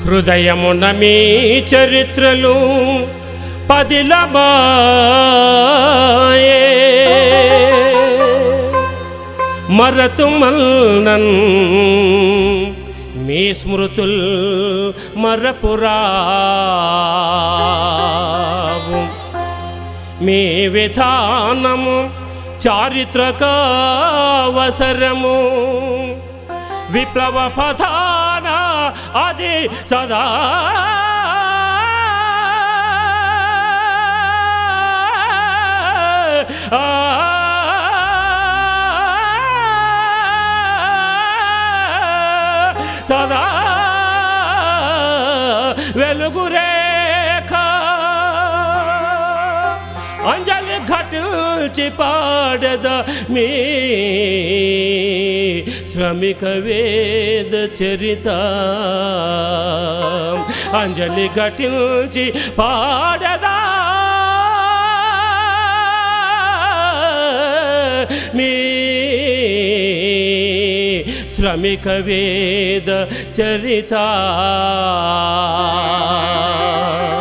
హృదయమున మీ చరిత్రలు పదిలమాయే మరతుమల్నన్ మీ స్మృతుల్ మరపురావు మీ విధానము చారిత్రకావసరము విప్లవ పథాన అది సదా సదా వెలుగురేఖ అంజలి ఘటిల్చి పాడద మీ శ్రమిక వేద చరిత అంజలి ఘటిల్చి పాడదా మీ శ్రమిక వేద చరిత